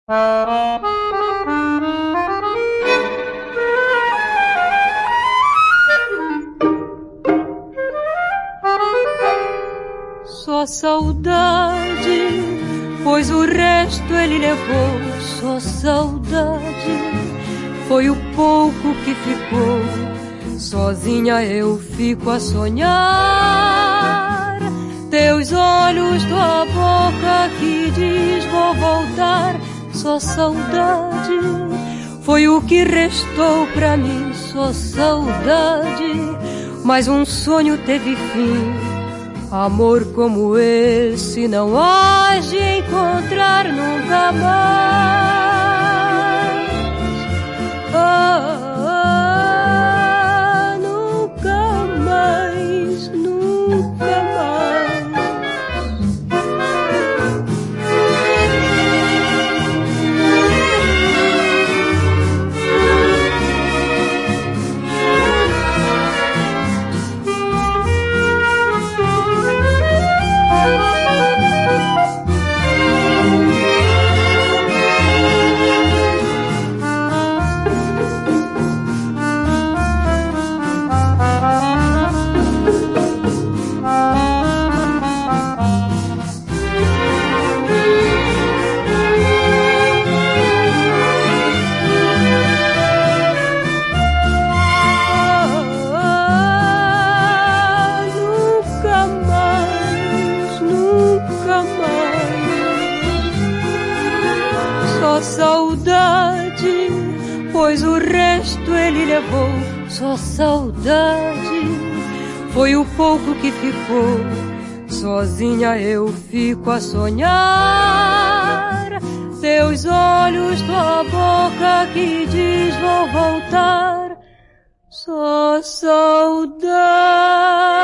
Só saudade, pois o resto ele levou. Só saudade, foi o pouco que ficou. Sozinha eu fico a sonhar. Teus olhos, tua boca que diz vou voltar. Só saudade, foi o que restou pra mim. Só saudade, mas um sonho teve fim. Amor como esse não há de encontrar nunca mais. Nunca mais, nunca mais. Saudade, pois o resto ele levou. Só saudade, foi o pouco que ficou. Sozinha eu fico a sonhar. Teus olhos, tua boca que diz vou voltar. Só saudade.